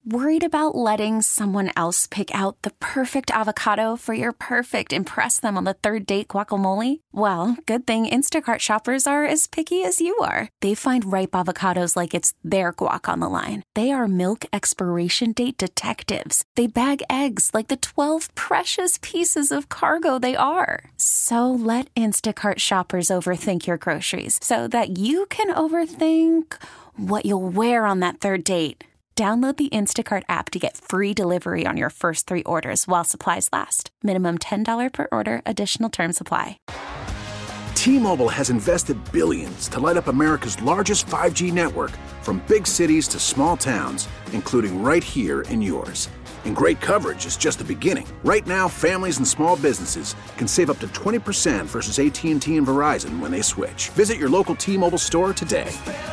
Worried about letting someone else pick out the perfect avocado for your perfect impress them on the third date guacamole? Well, good thing Instacart shoppers are as picky as you are. They find ripe avocados like it's their guac on the line. They are milk expiration date detectives. They bag eggs like the 12 precious pieces of cargo they are. So let Instacart shoppers overthink your groceries so that you can overthink what you'll wear on that third date. Download the Instacart app to get free delivery on your first 3 orders while supplies last. Minimum $10 per order. Additional terms apply. T-Mobile has invested billions to light up America's largest 5G network, from big cities to small towns, including right here in yours. And great coverage is just the beginning. Right now, families and small businesses can save up to 20% versus AT&T and Verizon when they switch. Visit your local T-Mobile store today.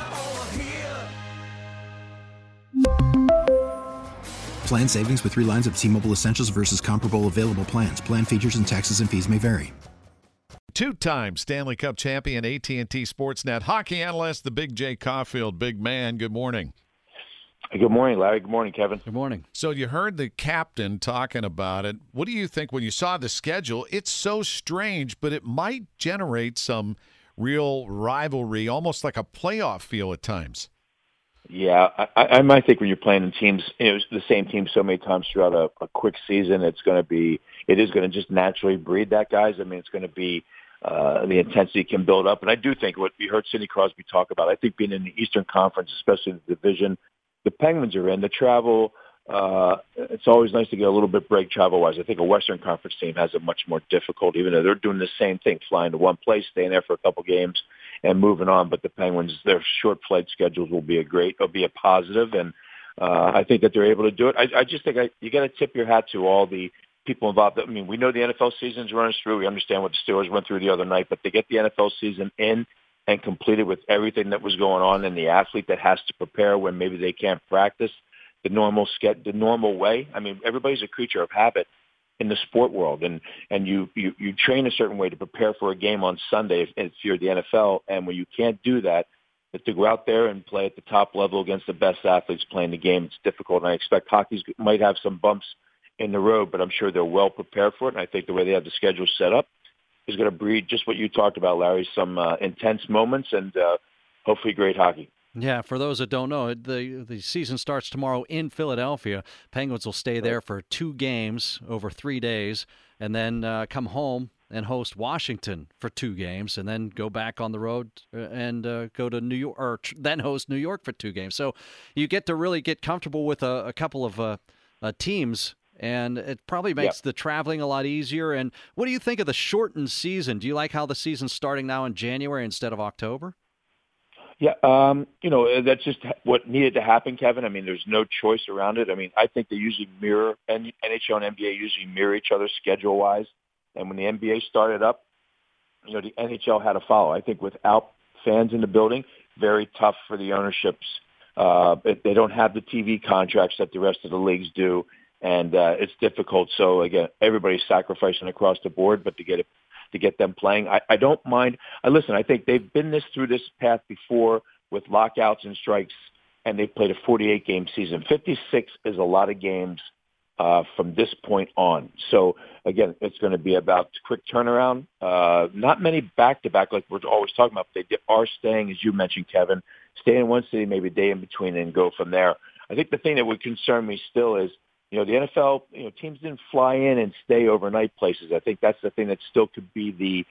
Plan savings with 3 lines of T-Mobile Essentials versus comparable available plans. Plan features and taxes and fees may vary. 2-time Stanley Cup champion, AT&T Sportsnet hockey analyst, the Big Jay Caulfield. Big man, good morning. Good morning, Larry. Good morning, Kevin. Good morning. So you heard the captain talking about it. What do you think when you saw the schedule? It's so strange, but it might generate some real rivalry, almost like a playoff feel at times. Yeah, I might think when you're playing in teams, the same team so many times throughout a quick season, it is going to just naturally breed that, guys. I mean, it's going to be the intensity can build up. And I do think what we heard Sidney Crosby talk about, I think being in the Eastern Conference, especially the division the Penguins are in, the travel, it's always nice to get a little bit break travel-wise. I think a Western Conference team has it much more difficult, even though they're doing the same thing, flying to one place, staying there for a couple games, and moving on. But the Penguins, their short flight schedules will be a positive, and I think that they're able to do it. I just think you got to tip your hat to all the people involved. I mean, we know the NFL season's running through. We understand what the Steelers went through the other night, but to get the NFL season in and completed with everything that was going on, and the athlete that has to prepare when maybe they can't practice the normal way. I mean, everybody's a creature of habit in the sport world, and you train a certain way to prepare for a game on Sunday if you're the NFL, and when you can't do that, to go out there and play at the top level against the best athletes playing the game, it's difficult. And I expect hockey might have some bumps in the road, but I'm sure they're well prepared for it. And I think the way they have the schedule set up is going to breed just what you talked about, Larry, some intense moments and hopefully great hockey. Yeah, for those that don't know, the season starts tomorrow in Philadelphia. Penguins will stay there for 2 games over 3 days, and then come home and host Washington for 2 games, and then go back on the road and go to New York, or then host New York for 2 games. So you get to really get comfortable with a couple of teams, and it probably makes the traveling a lot easier. And what do you think of the shortened season? Do you like how the season's starting now in January instead of October? Yeah, that's just what needed to happen, Kevin. I mean, there's no choice around it. I mean, I think they usually mirror, and NHL and NBA usually mirror each other schedule-wise. And when the NBA started up, the NHL had to follow. I think without fans in the building, very tough for the ownerships. They don't have the TV contracts that the rest of the leagues do, and it's difficult. So, again, everybody's sacrificing across the board, but to get them playing, I don't mind. Listen, I think they've been through this path before with lockouts and strikes, and they've played a 48-game season. 56 is a lot of games from this point on. So, again, it's going to be about quick turnaround. Not many back-to-back like we're always talking about. They are staying, as you mentioned, Kevin, stay in one city, maybe a day in between, and go from there. I think the thing that would concern me still is, the NFL, teams didn't fly in and stay overnight places. I think that's the thing that still could be the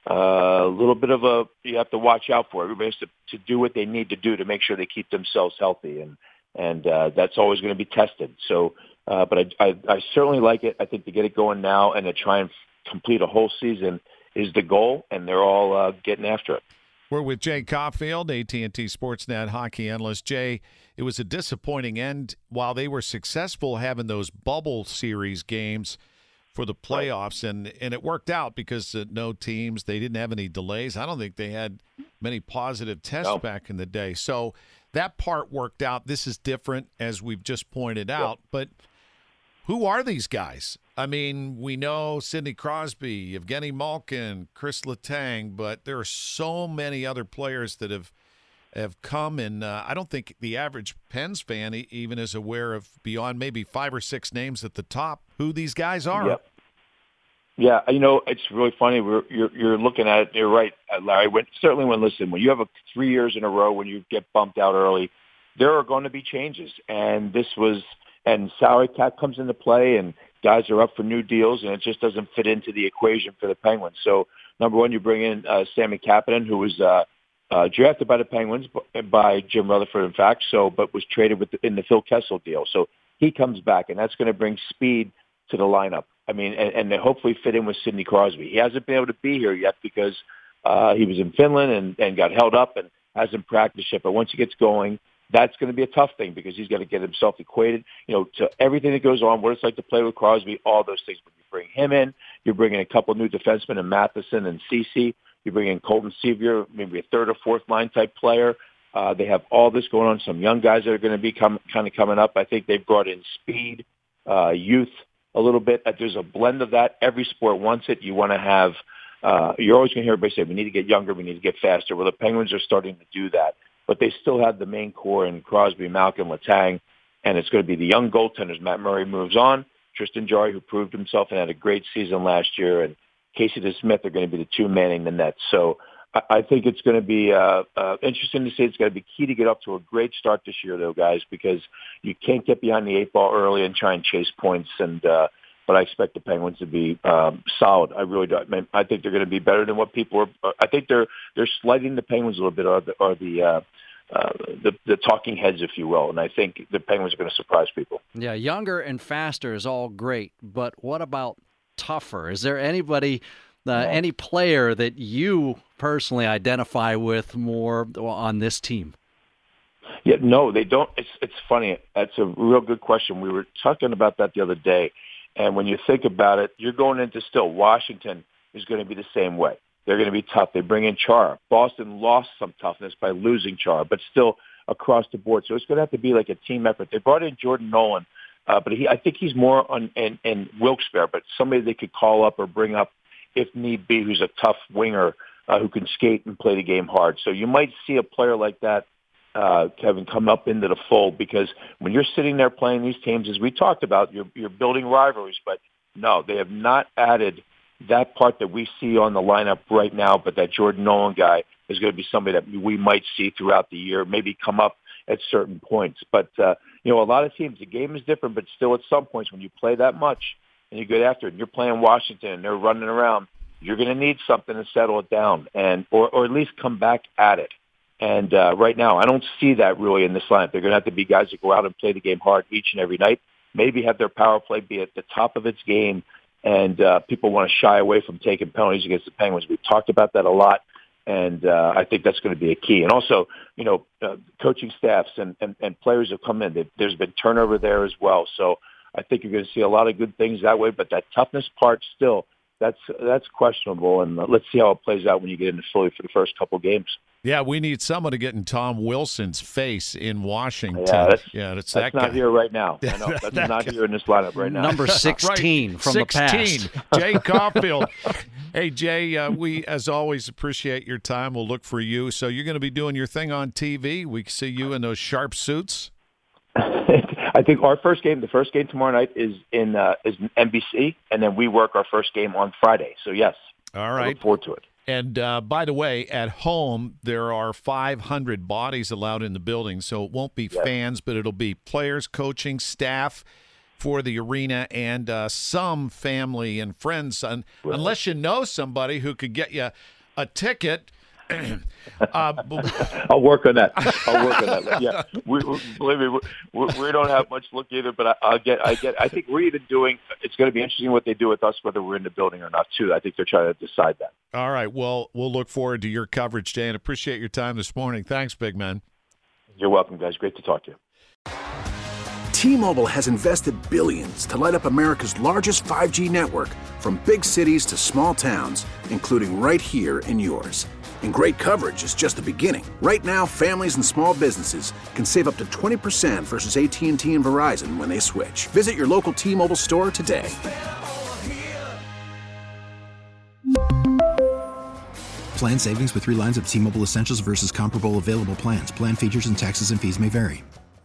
little bit of you have to watch out for. Everybody has to do what they need to do to make sure they keep themselves healthy, and that's always going to be tested. So, but I certainly like it. I think to get it going now and to try and complete a whole season is the goal, and they're all getting after it. We're with Jay Caulfield, AT&T Sportsnet hockey analyst. Jay, it was a disappointing end. While they were successful having those bubble series games for the playoffs, and it worked out because no teams, they didn't have any delays. I don't think they had many positive tests back in the day. So that part worked out. This is different, as we've just pointed out. But who are these guys? I mean, we know Sidney Crosby, Evgeny Malkin, Chris Letang, but there are so many other players that have have come, and I don't think the average Pens fan even is aware of, beyond maybe 5 or 6 names at the top, who these guys are. Yep. Yeah, it's really funny. You're looking at it. You're right, Larry. Listen, when you have 3 years in a row when you get bumped out early, there are going to be changes. And salary cap comes into play, and guys are up for new deals, and it just doesn't fit into the equation for the Penguins. So, number one, you bring in Sammy Kapanen, who was drafted by the Penguins by Jim Rutherford, in fact, but was traded in the Phil Kessel deal. So he comes back, and that's going to bring speed to the lineup. I mean, and hopefully fit in with Sidney Crosby. He hasn't been able to be here yet because he was in Finland and got held up and hasn't practiced yet. But once he gets going, that's going to be a tough thing because he's got to get himself equated, to everything that goes on, what it's like to play with Crosby, all those things. But you bring him in, you're bringing a couple new defensemen in Matheson and Ceci. You bring in Colton Sevier, maybe a third or fourth line type player. They have all this going on. Some young guys that are going to be kind of coming up. I think they've brought in speed, youth a little bit. There's a blend of that. Every sport wants it. You want to have, you're always going to hear everybody say, we need to get younger, we need to get faster. Well, the Penguins are starting to do that. But they still have the main core in Crosby, Malkin, Letang, and it's going to be the young goaltenders. Matt Murray moves on. Tristan Jarry, who proved himself and had a great season last year, and Casey DeSmith are going to be the two manning the net. So I think it's going to be interesting to see. It's going to be key to get up to a great start this year, though, guys, because you can't get behind the 8 ball early and try and chase points. But I expect the Penguins to be solid. I really do. I think they're going to be better than what people are. I think they're slighting the Penguins a little bit, or the talking heads, if you will. And I think the Penguins are going to surprise people. Yeah, younger and faster is all great, but what about tougher? Is there anybody, any player that you personally identify with more on this team? Yeah, no, they don't. It's funny. That's a real good question. We were talking about that the other day. And when you think about it, you're going into still Washington is going to be the same way. They're going to be tough. They bring in Chara. Boston lost some toughness by losing Chara, but still across the board. So it's going to have to be like a team effort. They brought in Jordan Nolan, but I think he's more in Wilkes-Barre, but somebody they could call up or bring up if need be, who's a tough winger who can skate and play the game hard. So you might see a player like that, Kevin, come up into the fold, because when you're sitting there playing these teams, as we talked about, you're building rivalries. But no, they have not added that part that we see on the lineup right now. But that Jordan Nolan guy is going to be somebody that we might see throughout the year, maybe come up at certain points. But a lot of teams, the game is different, but still at some points when you play that much and you get after it, and you're playing Washington and they're running around, you're going to need something to settle it down or at least come back at it. And right now, I don't see that really in this lineup. They're going to have to be guys that go out and play the game hard each and every night, maybe have their power play be at the top of its game, and people want to shy away from taking penalties against the Penguins. We've talked about that a lot, and I think that's going to be a key. And also, coaching staffs and players have come in. There's been turnover there as well. So I think you're going to see a lot of good things that way, but that toughness part still, that's questionable, and let's see how it plays out when you get into Philly for the first couple games. Yeah, we need someone to get in Tom Wilson's face in Washington. That's that not guy. Here right now. I know that's not here in this lineup right now. Number 16 right. from 16, the past. Jay Caulfield. Hey, Jay, we, as always, appreciate your time. We'll look for you. So you're going to be doing your thing on TV. We can see you in those sharp suits. I think the first game tomorrow night is in NBC, and then we work our first game on Friday. So, yes. All right. I look forward to it. And by the way, at home, there are 500 bodies allowed in the building, so it won't be fans, but it'll be players, coaching, staff for the arena, and some family and friends, unless you know somebody who could get you a ticket. I'll work on that. Yeah, believe me, we don't have much look either, but I think we're even doing. It's going to be interesting what they do with us, whether we're in the building or not. Too, I think they're trying to decide that. All right. Well, we'll look forward to your coverage, Jay, and appreciate your time this morning. Thanks, big man. You're welcome, guys. Great to talk to you. T-Mobile has invested billions to light up America's largest 5G network, from big cities to small towns, including right here in yours. And great coverage is just the beginning. Right now, families and small businesses can save up to 20% versus AT&T and Verizon when they switch. Visit your local T-Mobile store today. Plan savings with 3 lines of T-Mobile Essentials versus comparable available plans. Plan features and taxes and fees may vary.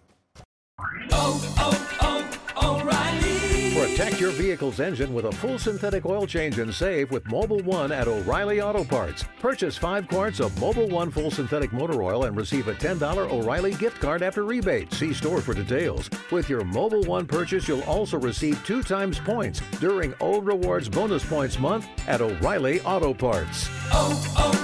O'Reilly. Protect your vehicle's engine with a full synthetic oil change and save with Mobil 1 at O'Reilly Auto Parts. Purchase 5 quarts of Mobil 1 full synthetic motor oil and receive a $10 O'Reilly gift card after rebate. See store for details. With your Mobil 1 purchase, you'll also receive 2 times points during O Rewards Bonus Points Month at O'Reilly Auto Parts.